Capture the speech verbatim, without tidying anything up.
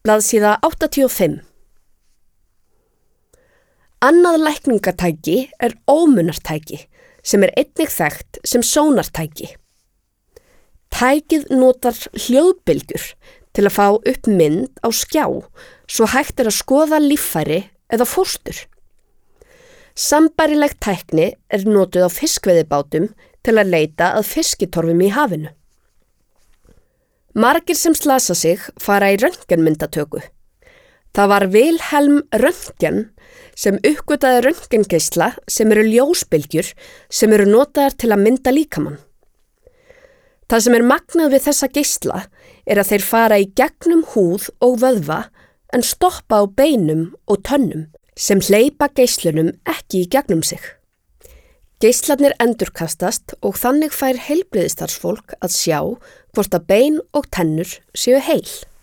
Blaðsíða áttatíu og fimm. Annað lækningatæki er ómunartæki sem er einnig þekkt sem sónartæki. Tækið notar hljóðbylgjur til að fá upp mynd á skjá svo hægt er að skoða líffæri eða fóstur. Sambærileg tækni er notuð á fiskveiðibátum til að leita að fiskitorfum í hafinu. Margir sem slasa sig fara í röntgenmyndatöku. Það var Wilhelm Röntgen sem uppgötaði röntgengeisla sem eru ljósbylgjur sem eru notaðar til að mynda líkamann. Það sem er magnað við þessa geisla er að þeir fara í gegnum húð og vöðva en stoppa á beinum og tönnum sem hleypa geislunum ekki í gegnum sig. Geislarnir endurkastast og þannig fær heilbrigðisstarfsfólk að sjá hvort að bein og tennur séu heil.